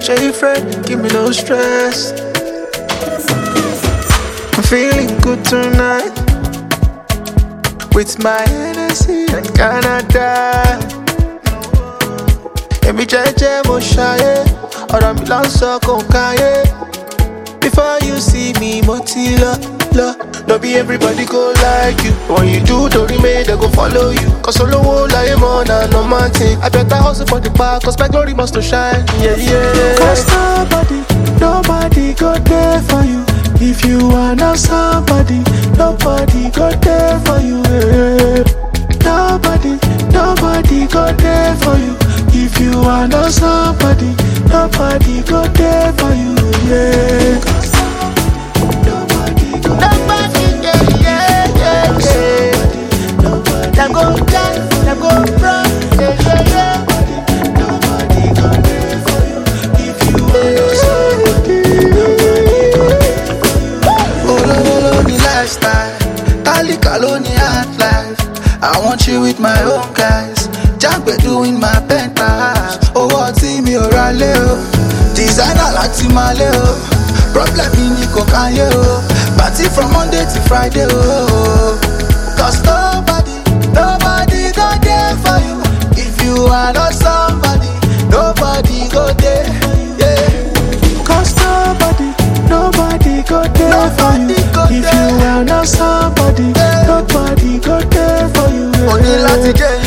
Show you friend, give me no stress. I'm feeling good tonight with my Hennessy and Canada. Emi jeje mo ṣayé, ọ̀rọ̀ mi ló ń sọ kò káyé. Before you see me, mo ti lọ. No be everybody go like you. When you do, Tori me, they go follow you. Cause olówó láyé mọ́ na normal thing. I better hustle for the park, cause my glory must to shine. Yeah, yeah. Cause nobody go there for you. If you are not somebody, nobody go there for you. Yeah. Nobody go there for you. If you are not somebody, nobody go there for you. Yeah. Nobody, yeah. Them go dance, them go run, yeah. Nobody go there for you. If you are not somebody, nobody go there for you. Oh, the lifestyle, Talika Loni hard life. I want you with my own guys. Jagbe doing my penthouse. Oh, what's in me or a leo? Designer like my leo. Problem in Nico Kanye. Party from Monday to Friday. Cause nobody go there for you. If you are not somebody, nobody go there. Yeah. Cause nobody go there for you. If you are not somebody, nobody go there for you. Only Latin